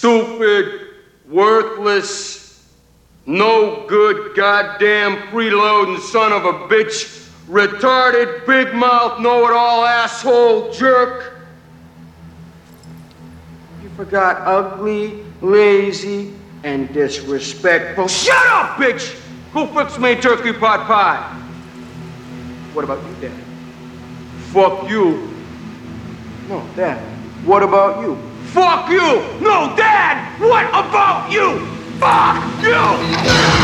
stupid, worthless, no good, goddamn freeloading son of a bitch, retarded, big mouth, know-it-all asshole jerk. You forgot ugly, lazy, and disrespectful. Shut up, bitch! Go fix me a turkey pot pie. What about you, Dad? Fuck you. No, Dad. What about you? Fuck you! No, Dad! What about you? Fuck you!